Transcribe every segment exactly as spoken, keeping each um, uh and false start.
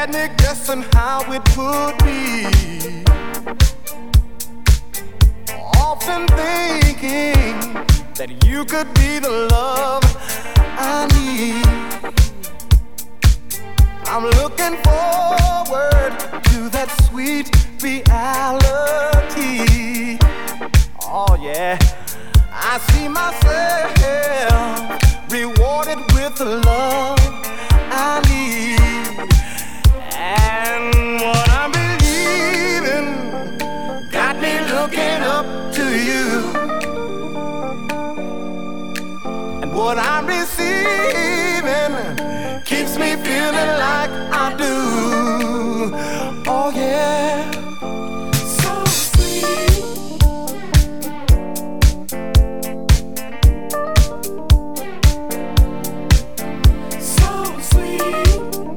had me guessing how it would be. Often thinking that you could be the love I need. I'm looking forward to that sweet reality. Oh yeah, I see myself rewarded with the love I need. And what I'm believing got me looking up to you. And what I'm receiving keeps me feeling like I do. Oh yeah. So sweet. So sweet.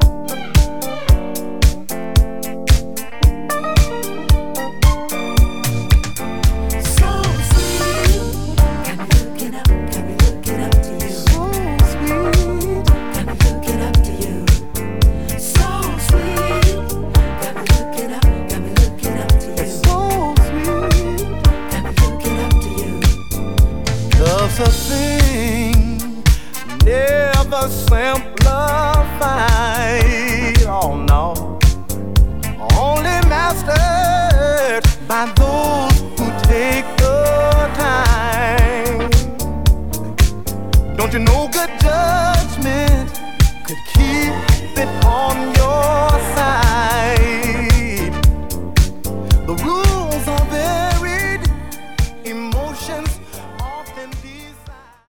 So sweet. Got me looking up, got me looking up to you. So sweet. Got me looking up to you. So sweet. Got me looking up, got me looking up to you. So sweet. Got me looking up to you. Love's a thing never simplified. Oh no. Only mastered by those who take the time. Don't you know good judgment could keep it on your